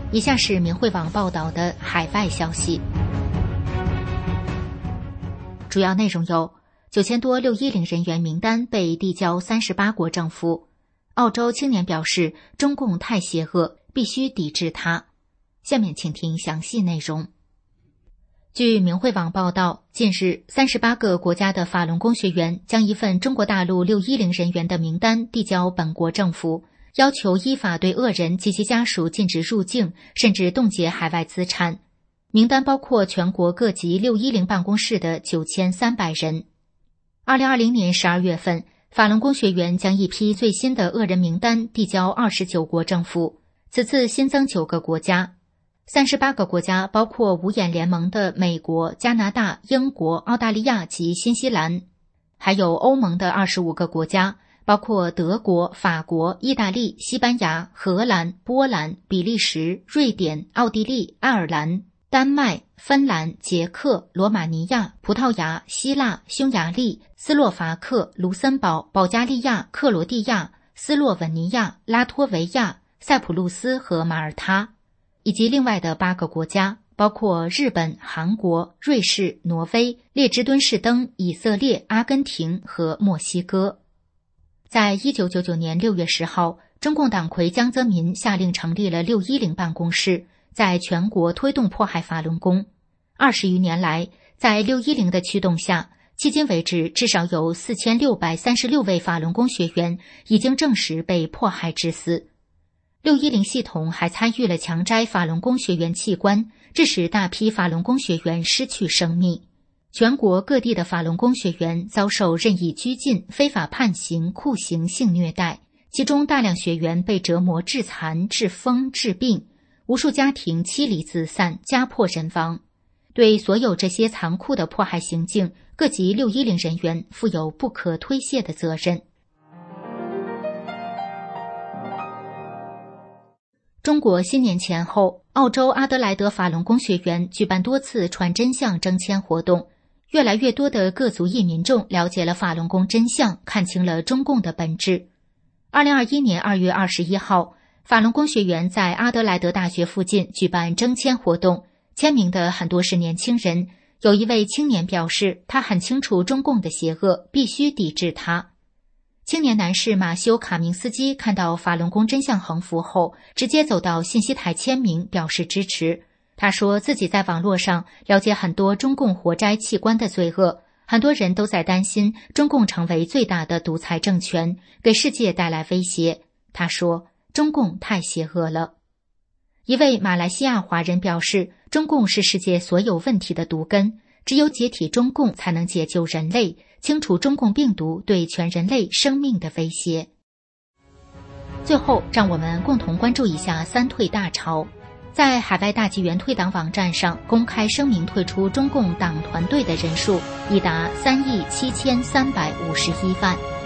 以下是明慧网报道的海外消息，主要内容有9000多610人员名单被递交38国政府，澳洲青年表示中共太邪恶，必须抵制它。下面请听详细内容。据明慧网报道，近日38个国家的法轮功学员将一份中国大陆610人员的名单递交本国政府，要求依法对恶人及其家属禁止入境，甚至冻结海外资产。名单包括全国各级610办公室的9300人。2020年12月份，法轮功学员将一批最新的恶人名单递交29国政府，此次新增9个国家。38个国家包括五眼联盟的美国、加拿大、英国、澳大利亚及新西兰，还有欧盟的25个国家，包括德国、法国、意大利、西班牙、荷兰、波兰、比利时、瑞典、奥地利、爱尔兰、丹麦、芬兰、捷克、罗马尼亚、葡萄牙、希腊、匈牙利、斯洛伐克、卢森堡、保加利亚、克罗地亚、斯洛文尼亚、拉脱维亚、塞浦路斯和马耳他，以及另外的8个国家，包括日本、韩国、瑞士、挪威、列支敦士登、以色列、阿根廷和墨西哥。在1999年6月10号，中共党魁江泽民下令成立了610办公室，在全国推动迫害法轮功。20余年来，在610的驱动下，迄今为止至少有4636位法轮功学员已经证实被迫害致死。610系统还参与了强摘法轮功学员器官，致使大批法轮功学员失去生命。全国各地的法轮功学员遭受任意拘禁、非法判刑、酷刑、性虐待，其中大量学员被折磨致残、致疯、致病，无数家庭妻离子散、家破人亡。对所有这些残酷的迫害行径，各级610人员负有不可推卸的责任。中国新年前后，澳洲阿德莱德法轮功学员举办多次传真相征签活动，越来越多的各族裔民众了解了法轮功真相，看清了中共的本质。2021年2月21号，法轮功学员在阿德莱德大学附近举办征签活动，签名的很多是年轻人。有一位青年表示，他很清楚中共的邪恶，必须抵制它。青年男士马修卡明斯基看到法轮功真相横幅后，直接走到信息台签名表示支持。他说自己在网络上了解很多中共活摘器官的罪恶，很多人都在担心中共成为最大的独裁政权，给世界带来威胁。他说中共太邪恶了。一位马来西亚华人表示，中共是世界所有问题的毒根，只有解体中共才能解救人类，清除中共病毒对全人类生命的威胁。最后，让我们共同关注一下三退大潮。在海外大纪元退党网站上公开声明退出中共党团队的人数已达37351万。